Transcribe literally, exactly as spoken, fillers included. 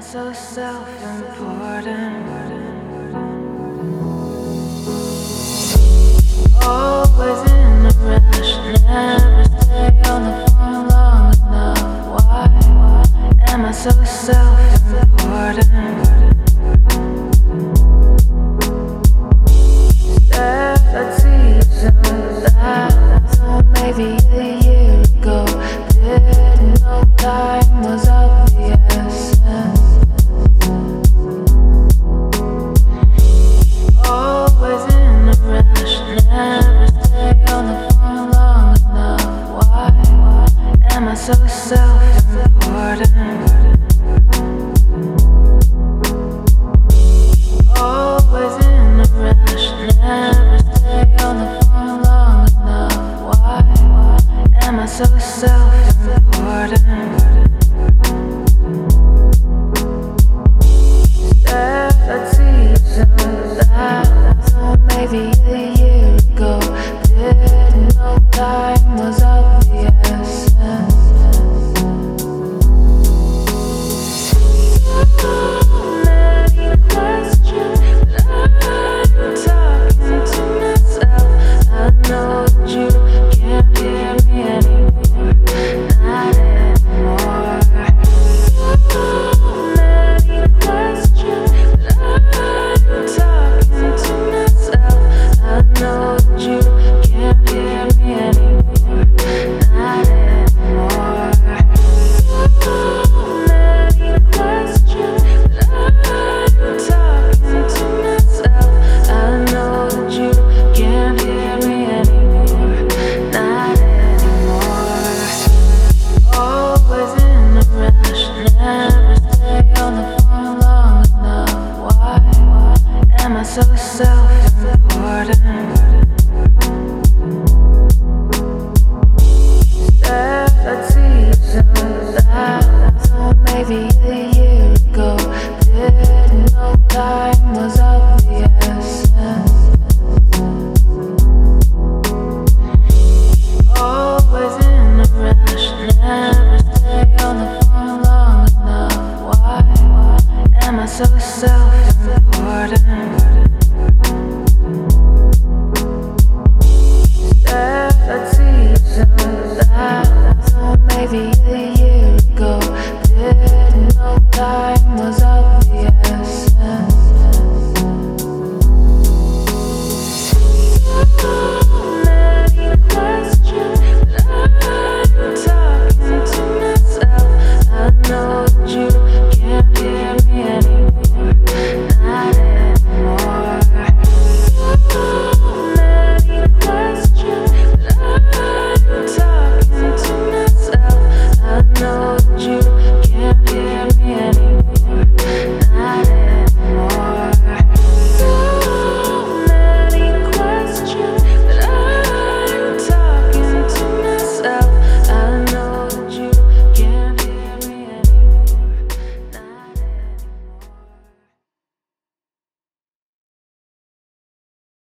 so self-important? Always in a rush, never stay on the phone long enough. Why am I so self-important? Instead, I'd see each other maybe a year ago. Didn't know time was of the essence. Always in a rush, never stay on the phone long enough. Why am I so self?